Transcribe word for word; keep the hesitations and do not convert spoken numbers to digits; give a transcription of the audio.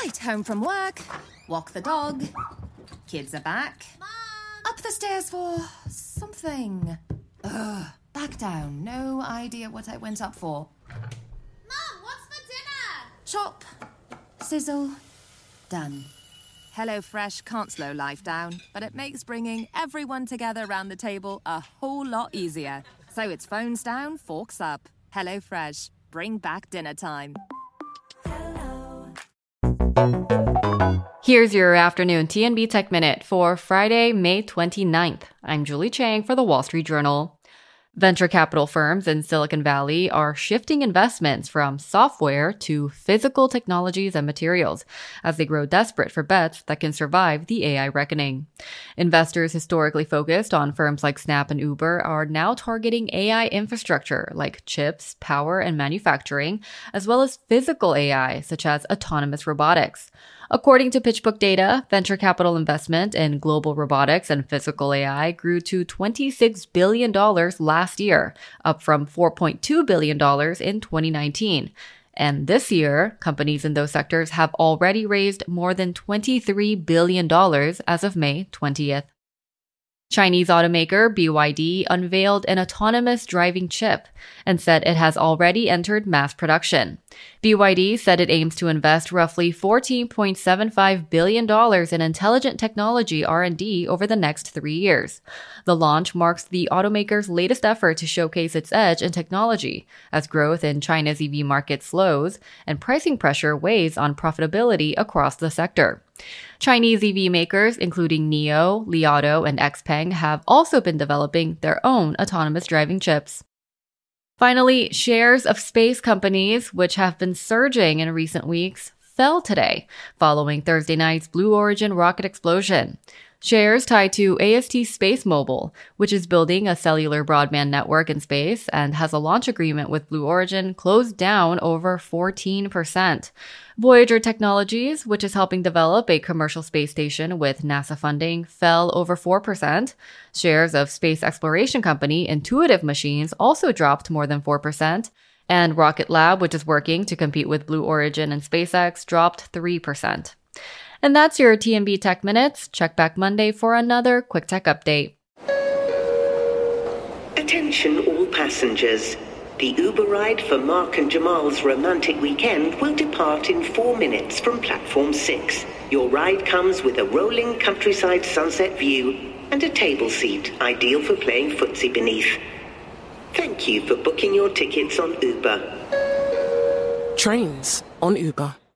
Right, home from work. Walk the dog. Kids are back. Mom! Up the stairs for something. Ugh, back down. No idea what I went up for. Mom, what's for dinner? Chop. Sizzle. Done. HelloFresh can't slow life down, but it makes bringing everyone together round the table a whole lot easier. So it's phones down, forks up. HelloFresh. Bring back dinner time. Here's your afternoon T N B Tech Minute for Friday, May twenty-ninth. I'm Julie Chang for the Wall Street Journal. Venture capital firms in Silicon Valley are shifting investments from software to physical technologies and materials as they grow desperate for bets that can survive the A I reckoning. Investors historically focused on firms like Snap and Uber are now targeting A I infrastructure like chips, power, and manufacturing, as well as physical A I such as autonomous robotics. According to PitchBook data, venture capital investment in global robotics and physical A I grew to twenty-six billion dollars last year, up from four point two billion dollars in twenty nineteen. And this year, companies in those sectors have already raised more than twenty-three billion dollars as of May twentieth. Chinese automaker B Y D unveiled an autonomous driving chip and said it has already entered mass production. B Y D said it aims to invest roughly fourteen point seven five billion dollars in intelligent technology R and D over the next three years. The launch marks the automaker's latest effort to showcase its edge in technology as growth in China's E V market slows and pricing pressure weighs on profitability across the sector. Chinese E V makers, including NIO, Li Auto, and XPeng, have also been developing their own autonomous driving chips. Finally, shares of space companies, which have been surging in recent weeks, fell today, following Thursday night's Blue Origin rocket explosion. Shares tied to A S T SpaceMobile, which is building a cellular broadband network in space and has a launch agreement with Blue Origin, closed down over fourteen percent. Voyager Technologies, which is helping develop a commercial space station with NASA funding, fell over four percent. Shares of space exploration company Intuitive Machines also dropped more than four percent. And Rocket Lab, which is working to compete with Blue Origin and SpaceX, dropped three percent. And that's your T N B Tech Minutes. Check back Monday for another quick tech update. Attention all passengers. The Uber ride for Mark and Jamal's romantic weekend will depart in four minutes from platform six. Your ride comes with a rolling countryside sunset view and a table seat ideal for playing footsie beneath. Thank you for booking your tickets on Uber. Trains on Uber.